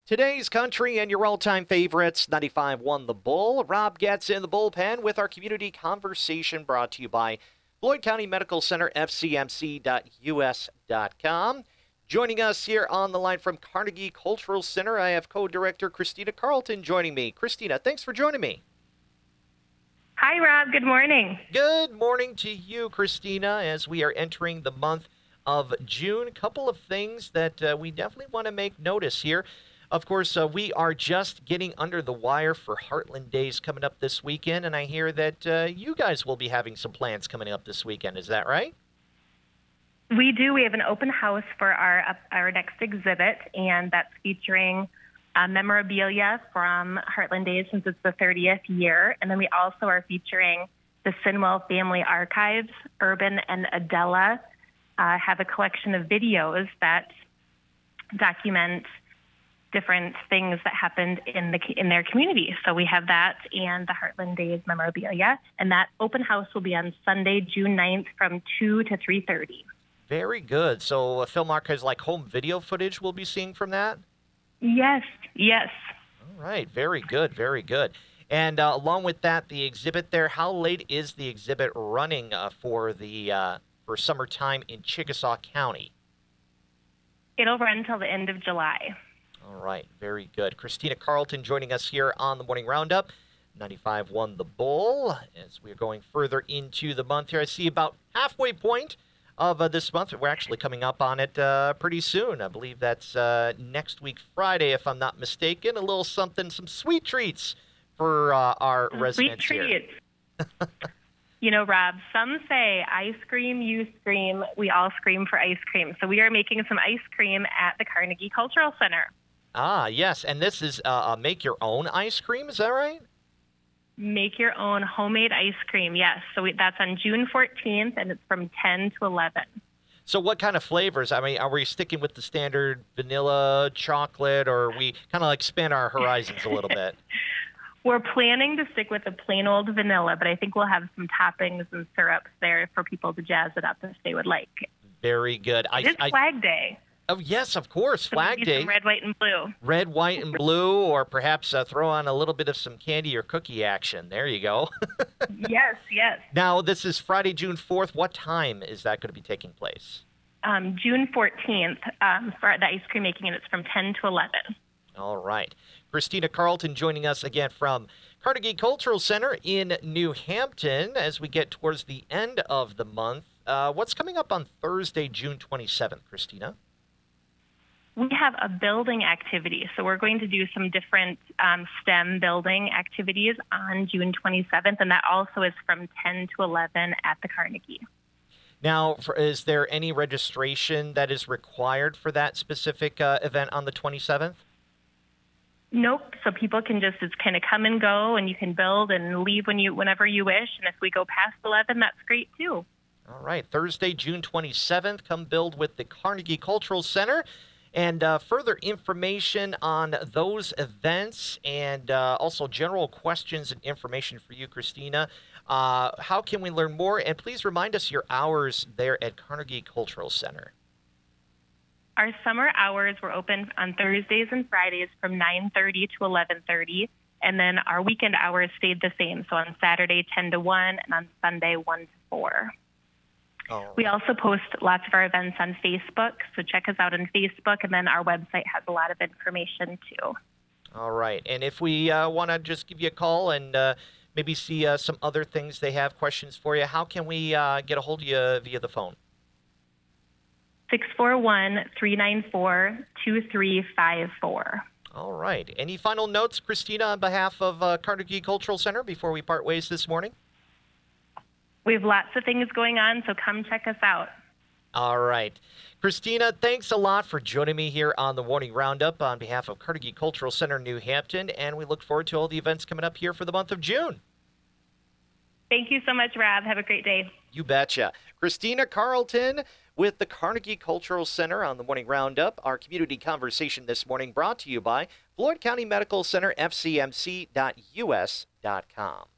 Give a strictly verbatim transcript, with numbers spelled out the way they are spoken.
Today's country and your all-time favorites, ninety-five point one The Bull. Rob gets in the bullpen with our community conversation brought to you by Floyd County Medical Center, F C M C dot U S dot com. Joining us here on the line from Carnegie Cultural Center, I have co-director Christina Carlton joining me. Christina, thanks for joining me. Hi, Rob. Good morning. Good morning to you, Christina, as we are entering the month of June. A couple of things that uh, we definitely want to make notice here. Of course, uh, we are just getting under the wire for Heartland Days coming up this weekend, and I hear that uh, you guys will be having some plans coming up this weekend. Is that right? We do. We have an open house for our uh, our next exhibit, and that's featuring uh, memorabilia from Heartland Days since it's the thirtieth year. And then we also are featuring the Sinwell Family Archives. Urban and Adela uh, have a collection of videos that document different things that happened in the in their community. So we have that and the Heartland Days memorabilia. And that open house will be on Sunday, June ninth from two to three thirty. Very good. So uh, film archives like home video footage we'll be seeing from that? Yes, yes. All right. Very good. Very good. And uh, along with that, the exhibit there, how late is the exhibit running uh, for the uh, for summertime in Chickasaw County? It'll run until the end of July. All right, very good. Christina Carlton joining us here on the Morning Roundup, ninety-five point one The Bull. As we're going further into the month here, I see about halfway point of uh, this month. We're actually coming up on it uh, pretty soon. I believe that's uh, next week Friday, if I'm not mistaken. A little something, some sweet treats for uh, our Some residents sweet here. treats. You know, Rob, some say ice cream, you scream, we all scream for ice cream. So we are making some ice cream at the Carnegie Cultural Center. Ah, yes, and this is uh, uh, make your own ice cream, is that right? Make your own homemade ice cream, yes. So we, that's on June fourteenth, and it's from ten to eleven. So what kind of flavors? I mean, are we sticking with the standard vanilla, chocolate, or we kind of like expand our horizons a little bit? We're planning to stick with the plain old vanilla, but I think we'll have some toppings and syrups there for people to jazz it up if they would like. Very good. It is I, Flag Day. Oh, yes, of course, So Flag maybe Day. some red, white, and blue. Red, white, and blue, or perhaps uh, throw on a little bit of some candy or cookie action. There you go. Yes, yes. Now, this is Friday, June fourth. What time is that going to be taking place? Um, June fourteenth um, for the ice cream making, and it's from ten to eleven. All right. Christina Carlton joining us again from Carnegie Cultural Center in New Hampton as we get towards the end of the month. Uh, what's coming up on Thursday, June twenty-seventh, Christina? We have a building activity, so we're going to do some different um, STEM building activities on June twenty-seventh, and that also is from ten to eleven at the Carnegie. Now, for, is there any registration that is required for that specific uh, event on the twenty-seventh? Nope. So people can just it's kind of come and go, and you can build and leave when you whenever you wish. And if we go past eleven, that's great too. All right, Thursday, June twenty-seventh, come build with the Carnegie Cultural Center. And uh, further information on those events and uh, also general questions and information for you, Christina. Uh, how can we learn more? And please remind us your hours there at Carnegie Cultural Center. Our summer hours were open on Thursdays and Fridays from nine thirty to eleven thirty. And then our weekend hours stayed the same. So on Saturday, ten to one, and on Sunday, one to four. Oh. We also post lots of our events on Facebook, so check us out on Facebook, and then our website has a lot of information too. All right. And if we uh, want to just give you a call and uh, maybe see uh, some other things they have questions for you, how can we uh, get a hold of you via the phone? six four one, three nine four, two three five four. All right. Any final notes, Christina, on behalf of uh, Carnegie Cultural Center before we part ways this morning? We have lots of things going on, so come check us out. All right. Christina, thanks a lot for joining me here on the Morning Roundup on behalf of Carnegie Cultural Center, New Hampton, and we look forward to all the events coming up here for the month of June. Thank you so much, Rob. Have a great day. You betcha. Christina Carlton with the Carnegie Cultural Center on the Morning Roundup. Our community conversation this morning brought to you by Floyd County Medical Center, F C M C dot U S dot com.